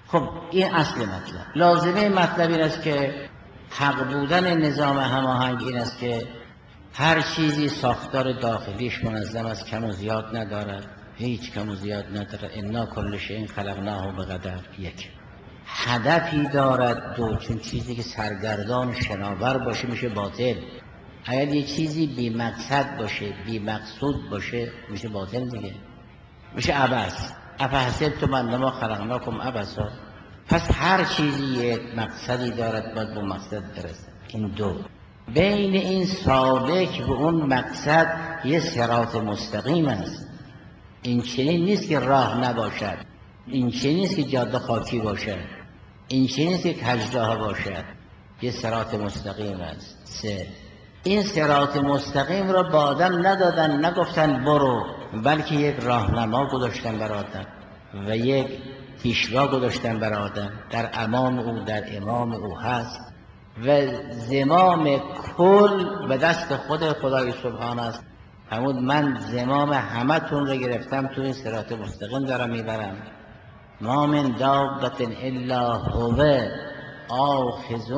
خب این اصل مطلب. لازمه مطلب این است که حق بودن نظام هماهنگ این است که هر چیزی ساختار داخلیش منظم است، کم و زیاد ندارد، هیچ کم و زیاد ندارد. انا کل شیء خلقناه بقدر. یک، هدفی دارد. دو، چون چیزی که سرگردان شناور باشه میشه باطل. اگر یه چیزی بی مقصد باشه، بی مقصود باشه، میشه باطل دیگه، میشه عبث. افحسبتم انما خلقناکم عبثا. پس هر چیزی یک مقصدی دارد، باید به مقصد برسه. این دو. بین این سالک و اون مقصد یه صراط مستقیم است. این چنین نیست که راه نباشد، این چنین نیست که جاده خاکی باشد، این چنین نیست که کجراه باشد. یه صراط مستقیم است. سه، این صراط مستقیم را با آدم ندادن، نگفتن برو، بلکه یک راهنما گذاشتن بر آدم و یک پیشوا گذاشتن بر آدم. در امام او، در امام او هست و زمام کل به دست خود خدای سبحان است. همون من زمام همه تون رو گرفتم، تو این صراط مستقیم دارم میبرم. ما من دابة الا هو آخذ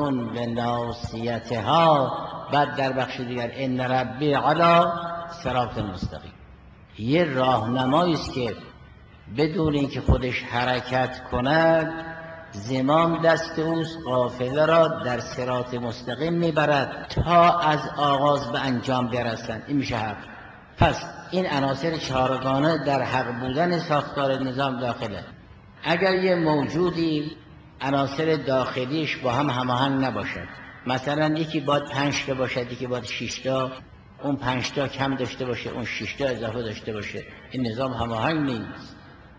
بناصیتها. بعد در بخش دیگر ان ربی علی صراط مستقیم. یه راهنمایی است که بدون اینکه خودش حرکت کند زمام دست اوست، قافله را در صراط مستقیم میبرد تا از آغاز به انجام برسند. این میشه حق. پس این عناصر چهارگانه در حق بودن ساختار نظام داخله. اگر یه موجودی عناصر داخلیش با هم هماهنگ نباشد، مثلا یکی باید 5 تا باشد، یکی باید 6 تا، اون 5 تا کم داشته باشه، اون 6 تا اضافه داشته باشه، این نظام هماهنگ نیست.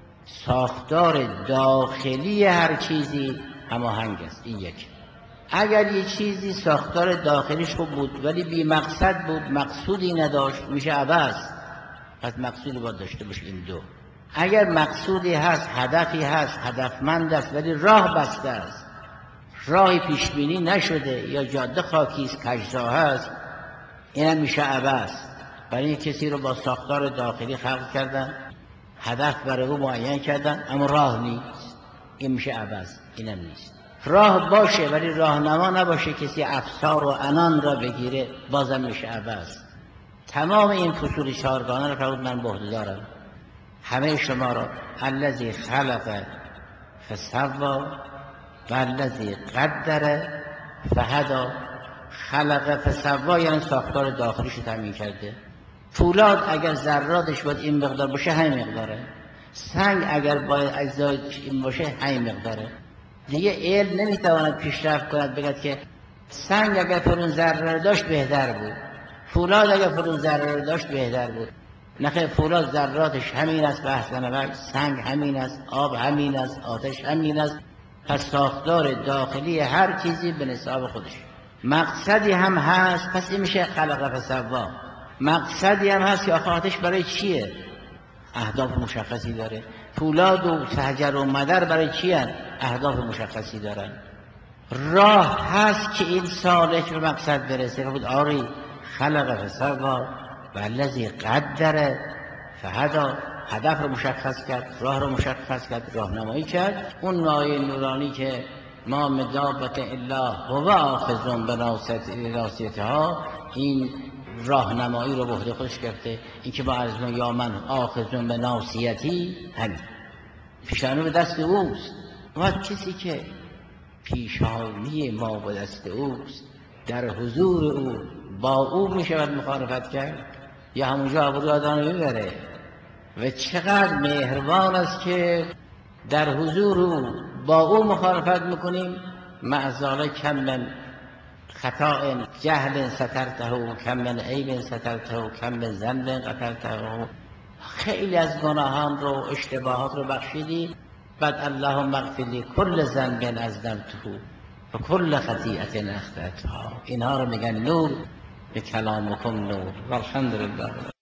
ساختار داخلی هر چیزی هماهنگ است. این یک. اگر یه چیزی ساختار داخلیش خوب بود ولی بی مقصد بود، مقصودی نداشت، میشه عبث. پس مقصودی باید داشته باشه. این دو. اگر مقصودی هست، هدفی هست، هدفمند است ولی راه بسته است، راهی پیشبینی نشده یا جاده خاکی است، کجراه است، اینم میشه عبث. برای این کسی رو با ساختار داخلی خلق کردن، هدف برای او معین کردن، اما راه نیست، این میشه عبث. اینم نیست. راه باشه ولی راهنما نباشه، کسی افسار و عنان را بگیره، بازم میشه عبث. تمام این فصول چهارگانه رو فرمود من به عهده دارم، همه شما را. الذی خلق فسوی و الذی قدر فهدی. خلق فسوی یعنی ساختار داخلیش رو تامین کرده. فولاد اگر ذراتش باید این مقدار باشه، همین مقداره. سنگ اگر باید اجزایش این باشه، همین مقداره. دیگه علم نمیتواند پیشرفت کند بگد که سنگ اگر فلان ذره داشت بهتر بود، فولاد اگر فلان ذره داشت بهتر بود. نخیر، فولاد ذراتش همین است، بحث نبود. سنگ همین است، آب همین است، آتش همین است. پس ساختار داخلی هر چیزی به نصاب خودش. مقصدی هم هست، پس این میشه خلق فسوی. مقصدی هم هست که آتش برای چیه؟ اهداف مشخصی داره. فولاد و حجر و مدر برای چیه؟ اهداف مشخصی دارن. راه هست که این سالک به مقصد برسه. بود آری خلق فسوی و الذی قدر فهدی. هدف رو مشخص کرد، راه رو مشخص کرد، راهنمایی کرد. اون آیه نورانی که ما من دابة الا هو آخذ بناصیتها، این راهنمایی رو به عهده خودش گرفته. این که با عرض یا من آخذ بناصیتی، همین پیشانی به دست اوست. و کسی که پیشانی ما به دست اوست، در حضور او با او میشود مخالفت کرد یا همونجا ابرو آدم رو میبره؟ و چقدر مهربان است که در حضور او با او مخالفت میکنیم. معذاله کم من خطاء جهل سترته، کم من عیب سترته، کم من ذنب غفرته. خیلی از گناهان رو، اشتباهات رو بخشیدی. بعد اللهم اغفر لی کل ذنب اذنبته و کل خطیئة اخطأتها. اینها رو میگن نور، به کلامکم نور. والحمدلله.